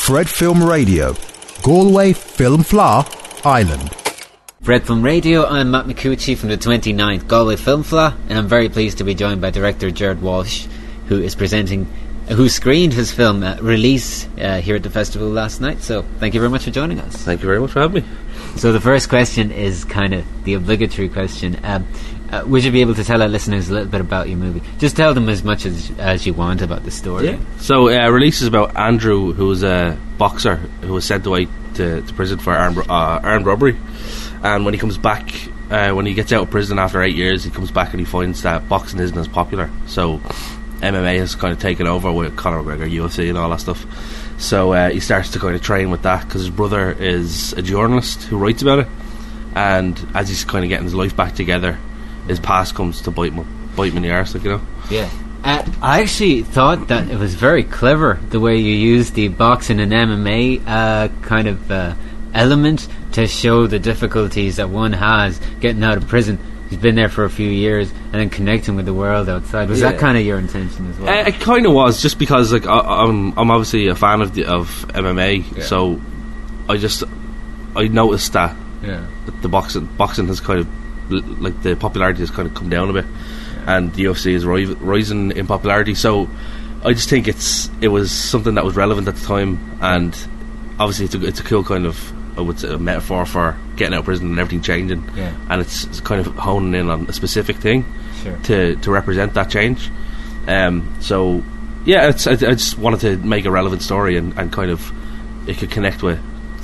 Fred Film Radio, Galway Film Fleadh, Ireland. Fred Film Radio, I'm Matt McCucci from the 29th Galway Film Fleadh, and I'm very pleased to be joined by director Gerard Walsh, who screened his film Release here at the festival last night. So thank you very much for joining us. Thank you very much for having me. So the first question is kind of the obligatory question. Would you be able to tell our listeners a little bit about your movie? Just tell them as much as you want about the story. Yeah. So Release is about Andrew, who was a boxer who was sent away to prison for armed robbery. And when he comes back, when he gets out of prison after 8 years, he comes back and he finds that boxing isn't as popular. So MMA has kind of taken over with Conor McGregor, UFC and all that stuff. So he starts to kind of train with that because his brother is a journalist who writes about it. And as he's kind of getting his life back together, his past comes to bite him in the arse, like, you know. Yeah. I actually thought that it was very clever the way you used the boxing and MMA kind of element to show the difficulties that one has getting out of prison. He's been there for a few years and then connecting with the world outside. Was that kind of your intention as well? It kind of was, just because like I'm obviously a fan of MMA, so I noticed that the boxing has kind of, like, the popularity has kind of come down a bit, and the UFC is rising in popularity. So I just think it was something that was relevant at the time, and obviously it's a cool kind of, I would say, a metaphor for getting out of prison and everything changing, and it's kind of honing in on a specific thing to represent that change. So yeah, I just wanted to make a relevant story and kind of it could connect with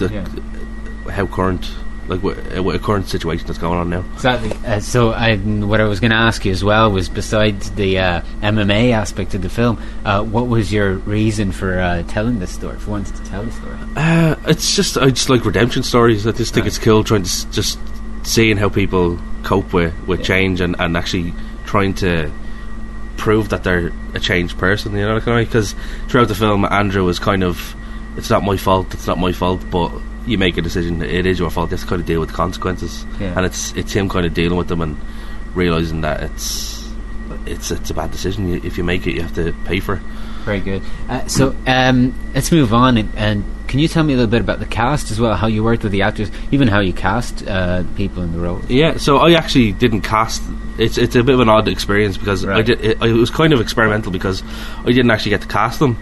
how current, like what a current situation that's going on now. Exactly. So what I was going to ask you as well was, besides the MMA aspect of the film, what was your reason for telling this story, for wanting to tell the story? I just like redemption stories. I just think it's cool trying to just seeing how people cope with change and actually trying to prove that they're a changed person, you know, because throughout the film Andrew is kind of, it's not my fault, but you make a decision, it is your fault, you have to kind of deal with the consequences, and it's him kind of dealing with them and realising that it's a bad decision. If you make it, you have to pay for it. Very good. So let's move on, and can you tell me a little bit about the cast as well, how you worked with the actors, even how you cast people in the role? Yeah, so I actually didn't cast. It's a bit of an odd experience because it was kind of experimental because I didn't actually get to cast them.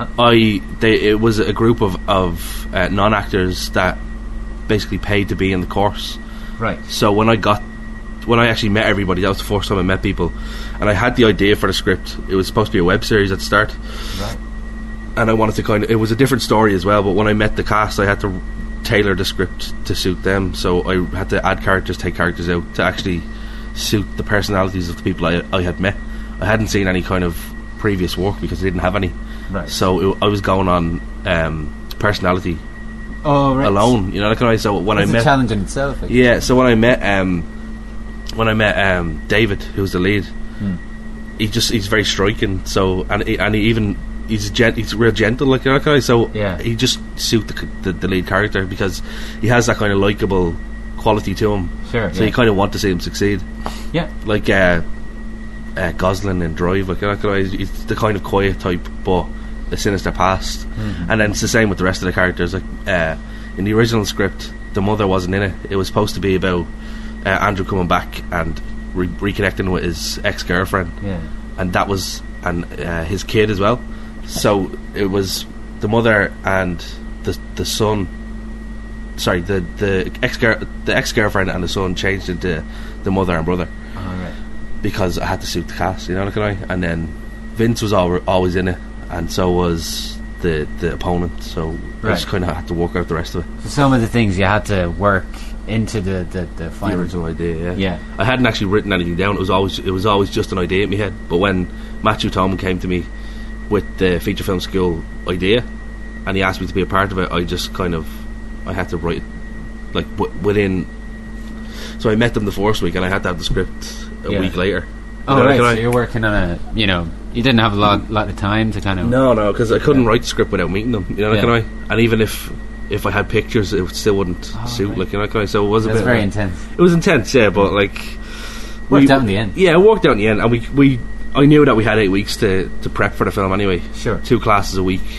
It was a group of non-actors that basically paid to be in the course. Right. So when I actually met everybody, that was the first time I met people, and I had the idea for the script. It was supposed to be a web series at the start, right? And I wanted to it was a different story as well. But when I met the cast, I had to tailor the script to suit them. So I had to add characters, take characters out to actually suit the personalities of the people I had met. I hadn't seen any kind of previous work because I didn't have any. Right. So I was going on personality alone, you know. So when it's I met, a challenge in itself. So when I met David, who's the lead, he's very striking. So he's real gentle, like, you know. So he just suit the lead character because he has that kind of likeable quality to him. Sure. So you kind of want to see him succeed. Yeah. Like Gosling in Drive, like, you know, he's the kind of quiet type, but a sinister past. And then it's the same with the rest of the characters. Like in the original script, the mother wasn't in it. It was supposed to be about Andrew coming back and reconnecting with his ex-girlfriend, and that was his kid as well. So it was the mother and the son. Sorry, the ex-girlfriend and the son changed into the mother and brother. Right. Because I had to suit the cast, you know, and then Vince was always in it, and so was the opponent. So I just kind of had to work out the rest of it. So some of the things you had to work into the final original idea. Yeah. I hadn't actually written anything down. It was always just an idea in my head. But when Matthew Tolman came to me with the feature film school idea, and he asked me to be a part of it, I had to write it like within. So I met them the first week, and I had to have the script a week later. Oh, right. So you're working on you didn't have a lot of time to kind of. No, because I couldn't write the script without meeting them. You know, and even if I had pictures, it still wouldn't suit. Right. Like, you know, so it was a bit very intense. It was intense, but like worked out in the end. Yeah, it worked out in the end, and I knew that we had 8 weeks to prep for the film anyway. Sure. 2 classes a week.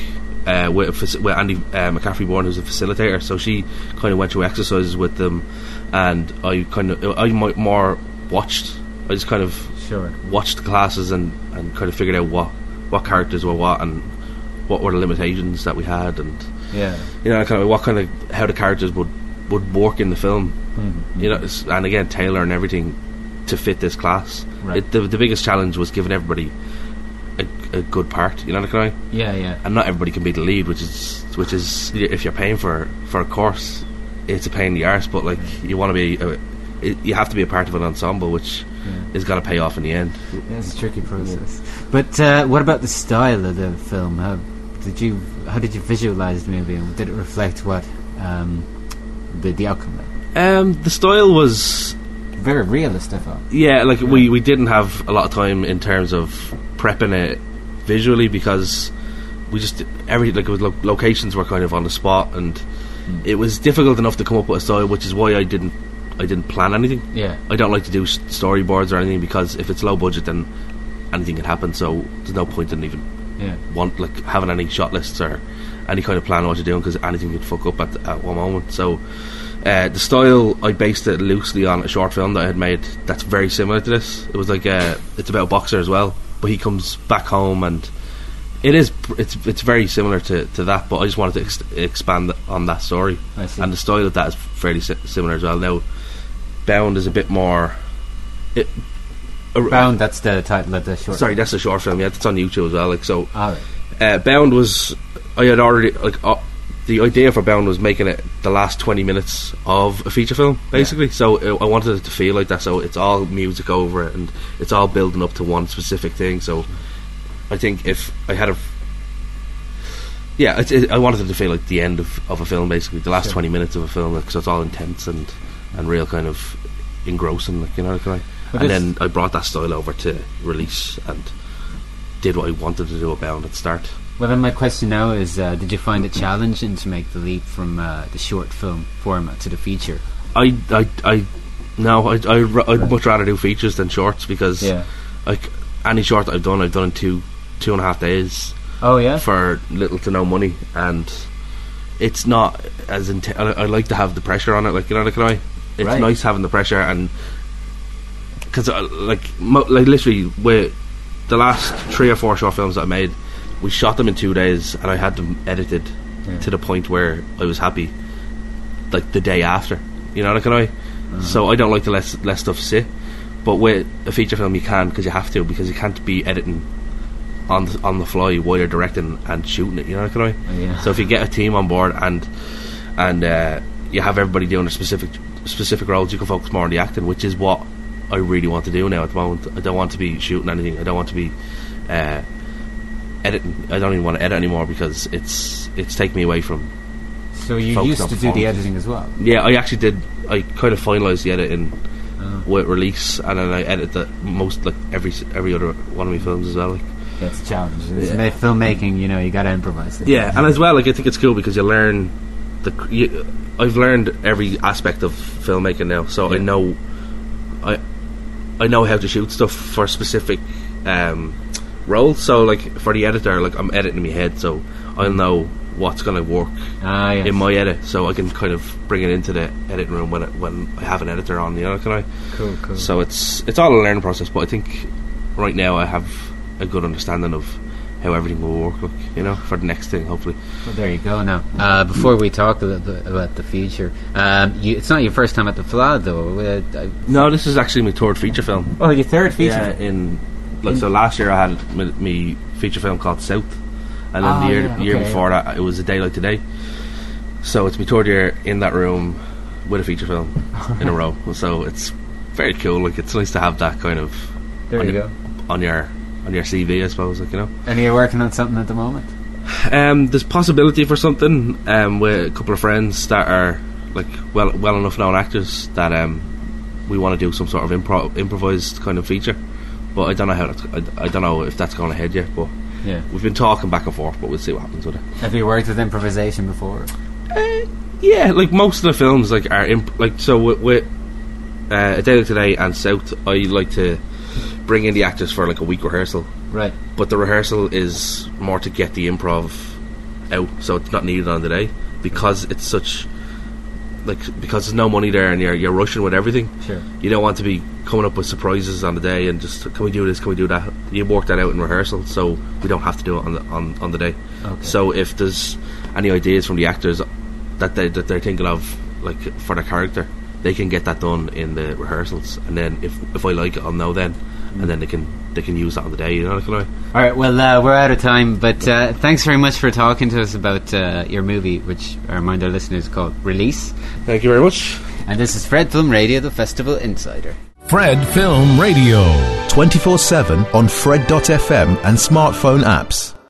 with Andy McCaffrey Bourne, who's a facilitator. So she kind of went through exercises with them, and I might more watched. I just kind of watched the classes and kind of figured out what characters were what and what were the limitations that we had, and kind of how the characters would work in the film. Mm-hmm. And again, tailoring everything to fit this class. Right. The biggest challenge was giving everybody a good part, and not everybody can be the lead, which is if you're paying for a course, it's a pain in the arse, but like you want to be you have to be a part of an ensemble, which is going to pay off in the end. It's a tricky process. But what about the style of the film? How did you visualise the movie, and did it reflect what the outcome? The style was very realist, I thought. Yeah, like we didn't have a lot of time in terms of prepping it visually, because we just locations were kind of on the spot, and it was difficult enough to come up with a style, which is why I didn't plan anything. Yeah, I don't like to do storyboards or anything, because if it's low budget, then anything can happen. So there's no point in even having any shot lists or any kind of plan on what you're doing, because anything could fuck up at one moment. So the style, I based it loosely on a short film that I had made that's very similar to this. It was like it's about a boxer as well, but he comes back home, and it's very similar to that, but I just wanted to expand on that story, and the style of that is fairly similar as well. Now Bound is a bit more Bound, that's the title of the short sorry film. That's the short film, it's on YouTube as well, like, so right. Bound was, I had already the idea for Bound was making it the last 20 minutes of a feature film, basically. So I wanted it to feel like that, so it's all music over it, and it's all building up to one specific thing. So I think if I had I wanted it to feel like the end of a film, basically the last 20 minutes of a film, because it's all intense and real kind of engrossing, like, and then I brought that style over to Release and did what I wanted to do at Bound at start. Well, then my question now is, did you find it challenging to make the leap from the short film format to the feature? I'd much rather do features than shorts, because like any short that I've done in 2.5 days. Oh yeah, for little to no money, and it's not as I like to have the pressure on it, like, it's nice having the pressure, and because literally with the last 3 or 4 short films that I made, we shot them in 2 days, and I had them edited to the point where I was happy like the day after, so I don't like to let stuff sit, but with a feature film you can, because you have to, because you can't be editing on the fly while you're directing and shooting it, So if you get a team on board and you have everybody doing their specific roles, you can focus more on the acting, which is what I really want to do now at the moment. I don't want to be shooting anything, I don't want to be editing. I don't even want to edit anymore, because it's taken me away from. So you used to do the editing as well? Yeah, I actually did. I kind of finalised the editing with Release, and then I edit most, like, every other one of my films as well, like. That's a challenge. Filmmaking, you got to improvise. Yeah, and as well, like, I think it's cool because you learn I've learned every aspect of filmmaking now, so I know how to shoot stuff for specific roles. So, like, for the editor, like, I'm editing in my head, so I'll know what's going to work in my edit, so I can kind of bring it into the editing room when I have an editor on. Cool. So it's all a learning process, but I think right now I have a good understanding of how everything will work, for the next thing, hopefully. Well, there you go. Now, before we talk a little bit about the feature, it's not your first time at the FLA, though. No, this is actually my third feature film. Oh, your third feature? Yeah, so last year I had my feature film called South, and then the year before that it was A Day Like Today. So it's my third year in that room with a feature film in a row. So it's very cool. Like, it's nice to have that kind of on your CV, I suppose, like, And are you working on something at the moment? There's possibility for something with a couple of friends that are, like, well enough known actors that we want to do some sort of improvised kind of feature, but I don't know I don't know if that's going ahead yet. But we've been talking back and forth, but we'll see what happens with it. Have you worked with improvisation before? Yeah, like most of the films, like, are so with A Day Like Today and South, I like to bring in the actors for, like, a week rehearsal, right? But the rehearsal is more to get the improv out, so it's not needed on the day, because it's such, like, because there's no money there and you're rushing with everything. Sure. You don't want to be coming up with surprises on the day and just, can we do this, can we do that? You work that out in rehearsal, so we don't have to do it on the day. Okay. So if there's any ideas from the actors that they're thinking of, like, for their character, they can get that done in the rehearsals, and then if I like it, I'll know then, and then they can use that on the day, you know, that kind of way. Alright, well, we're out of time, but thanks very much for talking to us about your movie, which I remind our listeners is called Release. Thank you very much. And this is Fred Film Radio, the Festival Insider. Fred Film Radio. 24/7 on Fred.fm and smartphone apps.